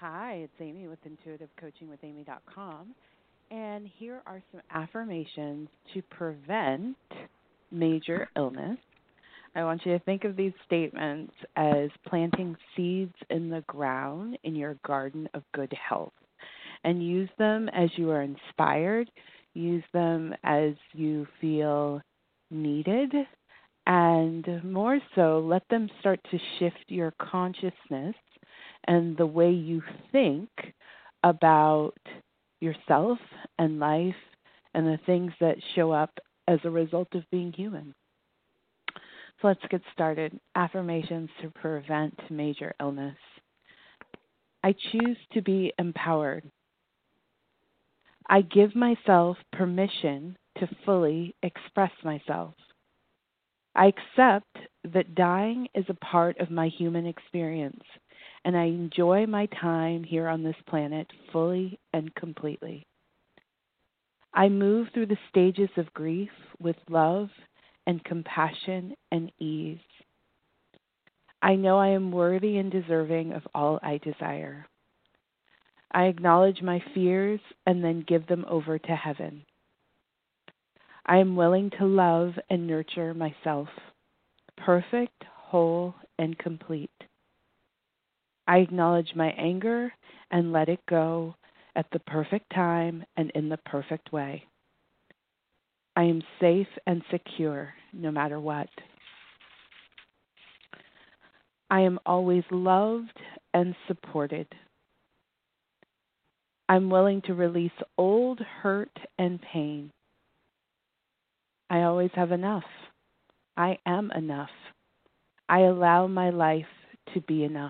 Hi, it's Amy with intuitivecoachingwithamy.com. And here are some affirmations to prevent major illness. I want you to think of these statements as planting seeds in the ground in your garden of good health. And use them as you are inspired, use them as you feel needed, and more so, let them start to shift your consciousness and the way you think about yourself and life and the things that show up as a result of being human. So let's get started. Affirmations to prevent major illness. I choose to be empowered. I give myself permission to fully express myself. I accept that dying is a part of my human experience, and I enjoy my time here on this planet fully and completely. I move through the stages of grief with love and compassion and ease. I know I am worthy and deserving of all I desire. I acknowledge my fears and then give them over to heaven. I am willing to love and nurture myself, perfect, whole, and complete. I acknowledge my anger and let it go at the perfect time and in the perfect way. I am safe and secure no matter what. I am always loved and supported. I'm willing to release old hurt and pain. I always have enough. I am enough. I allow my life to be enough.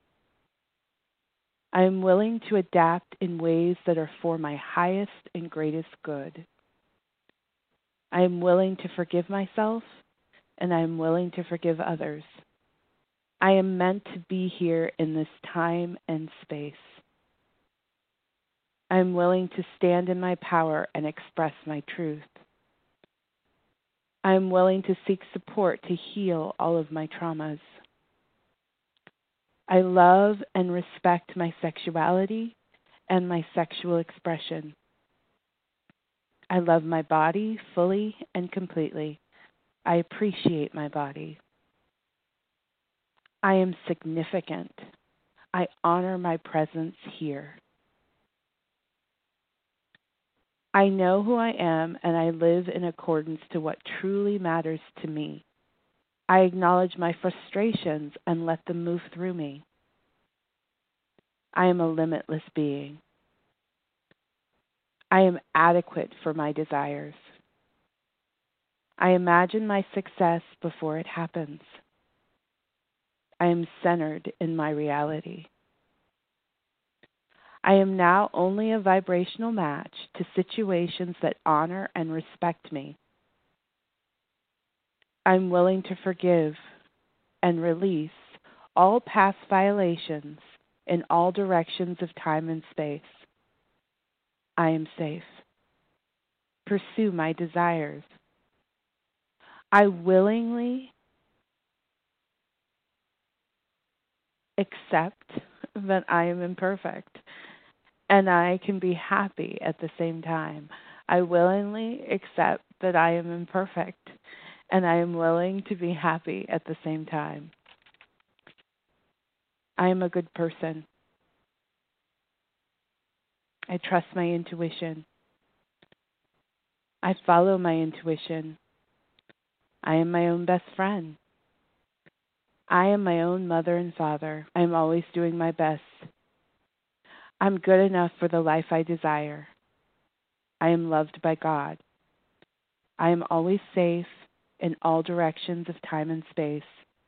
I am willing to adapt in ways that are for my highest and greatest good. I am willing to forgive myself, and I am willing to forgive others. I am meant to be here in this time and space. I am willing to stand in my power and express my truth. I am willing to seek support to heal all of my traumas. I love and respect my sexuality and my sexual expression. I love my body fully and completely. I appreciate my body. I am significant. I honor my presence here. I know who I am and I live in accordance to what truly matters to me. I acknowledge my frustrations and let them move through me. I am a limitless being. I am adequate for my desires. I imagine my success before it happens. I am centered in my reality. I am now only a vibrational match to situations that honor and respect me. I'm willing to forgive and release all past violations in all directions of time and space. I am safe. Pursue my desires. I willingly accept that I am imperfect and I can be happy at the same time. I willingly accept that I am imperfect and I am willing to be happy at the same time. I am a good person. I trust my intuition. I follow my intuition. I am my own best friend. I am my own mother and father. I am always doing my best. I'm good enough for the life I desire. I am loved by God. I am always safe in all directions of time and space.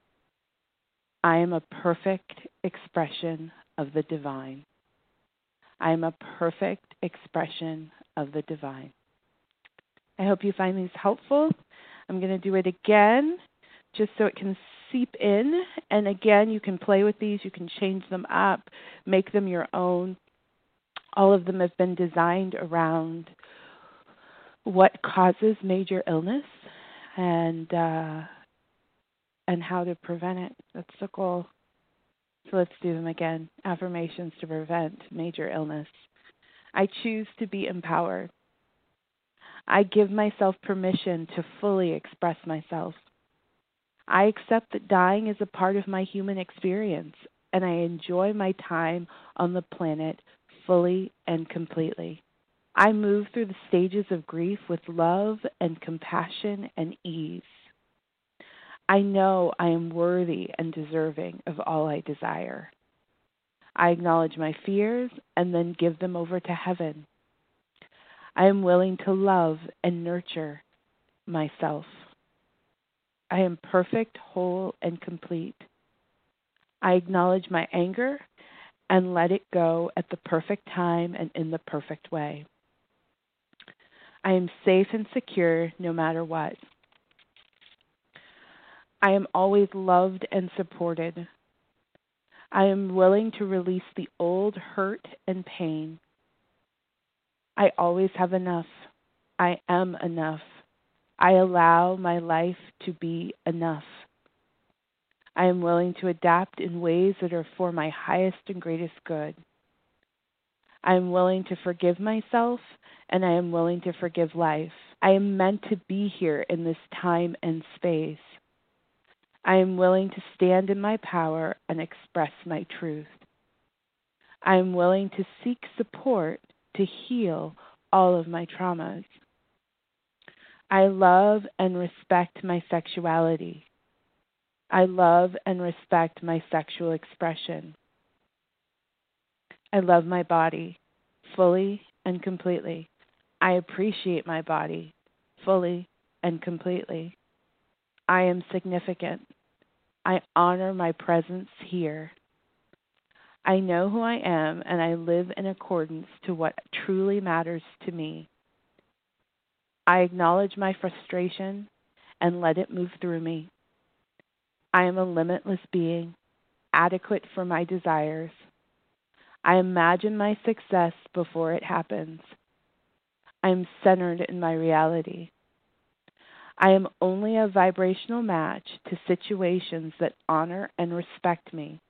I am a perfect expression of the divine. I am a perfect expression of the divine. I hope you find these helpful. I'm going to do it again just so it can seep in. And again, you can play with these. You can change them up, make them your own. All of them have been designed around what causes major illness and how to prevent it. That's the goal. So let's do them again. Affirmations to prevent major illness. I choose to be empowered. I give myself permission to fully express myself. I accept that dying is a part of my human experience, and I enjoy my time on the planet fully and completely. I move through the stages of grief with love and compassion and ease. I know I am worthy and deserving of all I desire. I acknowledge my fears and then give them over to heaven. I am willing to love and nurture myself. I am perfect, whole, and complete. I acknowledge my anger and let it go at the perfect time and in the perfect way. I am safe and secure no matter what. I am always loved and supported. I am willing to release the old hurt and pain. I always have enough. I am enough. I allow my life to be enough. I am willing to adapt in ways that are for my highest and greatest good. I am willing to forgive myself, and I am willing to forgive life. I am meant to be here in this time and space. I am willing to stand in my power and express my truth. I am willing to seek support to heal all of my traumas. I love and respect my sexuality. I love and respect my sexual expression. I love my body fully and completely. I appreciate my body fully and completely. I am significant. I honor my presence here. I know who I am, and I live in accordance to what truly matters to me. I acknowledge my frustration and let it move through me. I am a limitless being, adequate for my desires. I imagine my success before it happens. I am centered in my reality. I am only a vibrational match to situations that honor and respect me.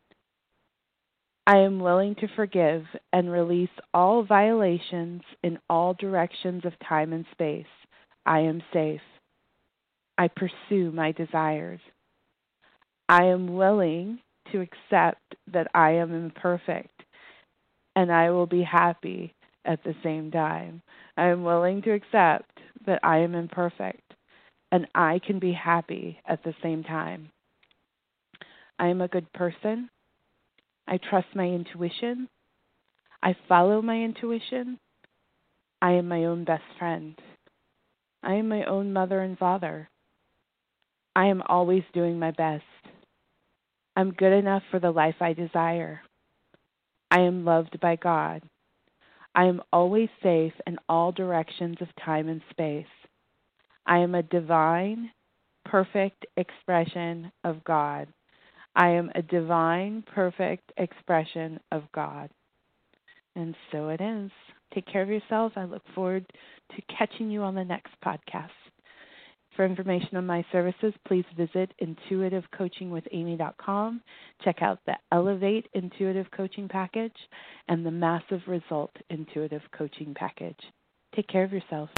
I am willing to forgive and release all violations in all directions of time and space. I am safe. I pursue my desires. I am willing to accept that I am imperfect, and I will be happy at the same time. I am willing to accept that I am imperfect, and I can be happy at the same time. I am a good person. I trust my intuition. I follow my intuition. I am my own best friend. I am my own mother and father. I am always doing my best. I'm good enough for the life I desire. I am loved by God. I am always safe in all directions of time and space. I am a divine, perfect expression of God. I am a divine, perfect expression of God. And so it is. Take care of yourself. I look forward to catching you on the next podcast. For information on my services, please visit intuitivecoachingwithamy.com. Check out the Elevate Intuitive Coaching Package and the Massive Result Intuitive Coaching Package. Take care of yourself.